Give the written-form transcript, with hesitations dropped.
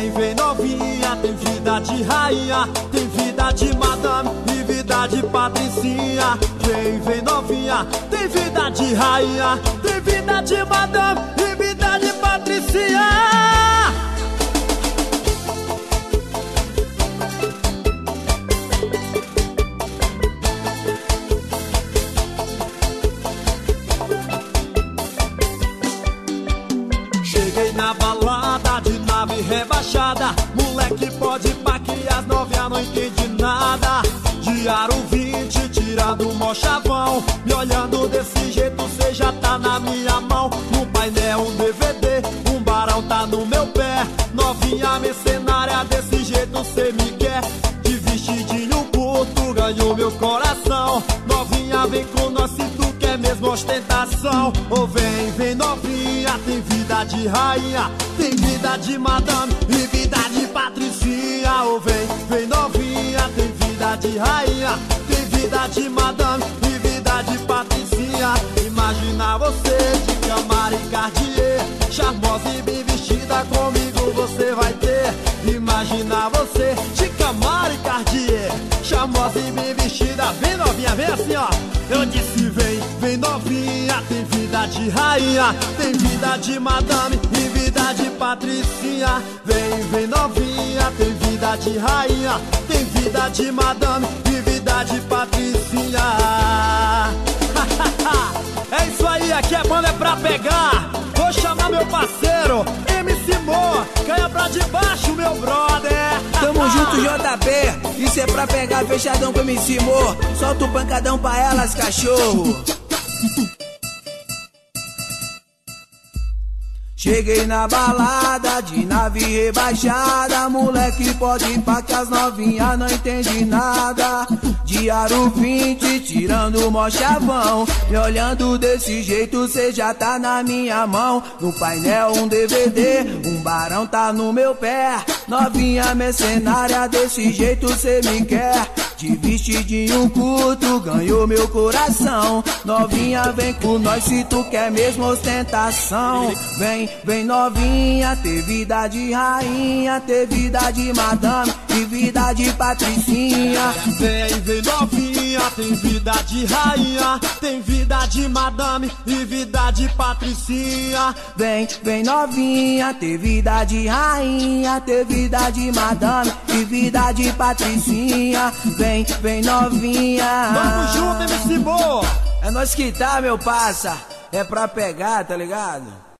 vem novinha, tem vida de rainha, tem vida de madame e vida de patricinha. Vem novinha, tem vida de rainha, tem vida de madame e vida de patricinha. Cheguei na balada de nave rebaixada, moleque pode pá que as novinhas não entende nada. De aro 20, tirando o mó chavão, me olhando desse jeito, cê já tá na minha mão. No painel um DVD, um barão tá no meu pé. Novinha mercenária, desse jeito cê me quer. De vestidinho curto, ganhou meu coração. Novinha vem com nós se tu quer mesmo ostentação. Ou vem novinha, tem vida de rainha, tem vida de madame e vida de patricinha. Ou vem novinha, tem vida de rainha, tem vida de madame e vida de patricinha. Imagina você de Camaro e Cartier, charmosa e bem vestida, comigo você vai ter. Imagina você de Camaro e Cartier, charmosa e bem vestida. Vem novinha, vem assim ó. Eu disse vem novinha, tem vida de rainha, tem vida de madame e vida de patricinha. Vem novinha, tem vida de rainha, tem vida de madame e vida de patricinha. É isso aí, aqui a banda é pra pegar. Vou chamar meu parceiro MC Mo, caia pra debaixo meu brother. Tamo junto JB, isso é pra pegar fechadão com MC Mo. Solta o pancadão pra elas, cachorro. Cheguei na balada de nave rebaixada, moleque pode ir pra que as novinhas não entende nada. De aro 20, tirando o mó chavão, me olhando desse jeito, cê já tá na minha mão. No painel um DVD, um barão tá no meu pé. Novinha mercenária, desse jeito cê me quer. De vestidinho curto, ganhou meu coração. Novinha vem com nós se tu quer mesmo ostentação. Vem novinha, ter vida de rainha, ter vida de madame e vida de patricinha. Vem novinha, tem vida de rainha, tem vida de madame e vida de patricinha. Vem novinha, ter vida de rainha, ter vida de madame e vida de patricinha. Vem novinha. Vamos junto, MC Mo. É nós que tá, meu parça. É pra pegar, tá ligado?